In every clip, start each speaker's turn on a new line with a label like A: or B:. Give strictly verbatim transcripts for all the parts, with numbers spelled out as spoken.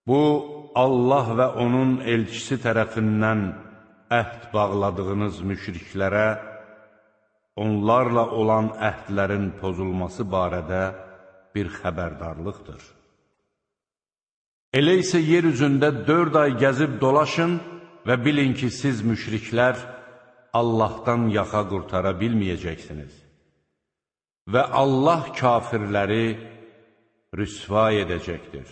A: Bu, Allah və onun elçisi tərəfindən əhd bağladığınız müşriklərə, onlarla olan əhdlərin pozulması barədə bir xəbərdarlıqdır. Elə isə yer üzündə dörd ay gəzib dolaşın və bilin ki, siz müşriklər Allahdan yaxa qurtara bilməyəcəksiniz. Və Allah kafirləri rüsva edəcəkdir.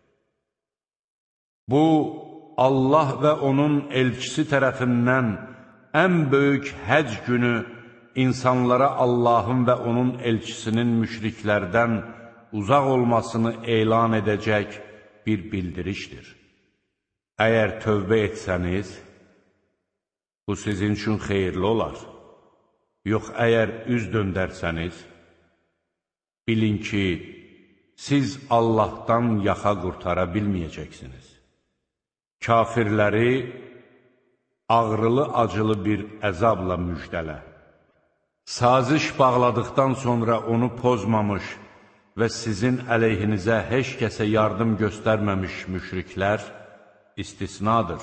A: Bu, Allah və onun elçisi tərəfindən ən böyük həc günü insanlara Allahın və onun elçisinin müşriklərdən uzaq olmasını elan edəcək bir bildirişdir. Əgər tövbə etsəniz, bu sizin üçün xeyirli olar. Yox, əgər üz döndərsəniz, bilin ki, siz Allahdan yaxa qurtara bilməyəcəksiniz. Kafirləri ağrılı-acılı bir əzabla müjdələ. Saziş bağladıqdan sonra onu pozmamış və sizin əleyhinizə heç kəsə yardım göstərməmiş müşriklər istisnadır.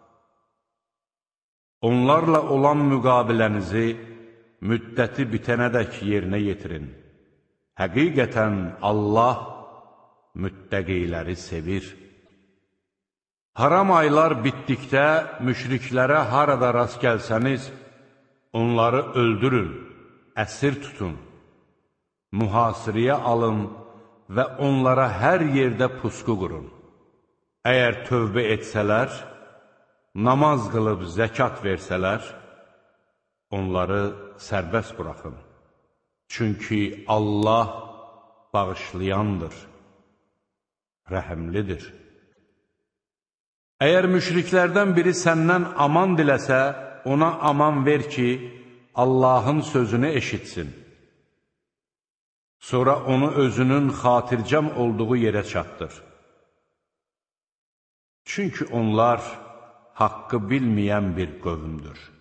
A: Onlarla olan müqabilənizi müddəti bitənədək yerinə yetirin. Həqiqətən Allah müttəqiləri sevir. Haram aylar bitdikdə müşriklərə harada rast gəlsəniz, onları öldürün, əsir tutun, mühasirəyə alın və onlara hər yerdə pusqu qurun. Əgər tövbə etsələr, namaz qılıb zəkat versələr, onları sərbəst buraxın. Çünki Allah bağışlayandır, rəhəmlidir. Əgər müşriklərdən biri səndən aman diləsə, ona aman ver ki, Allahın sözünü eşitsin. Sonra onu özünün xatircəm olduğu yerə çatdır. Çünki onlar haqqı bilməyən bir qövmdür.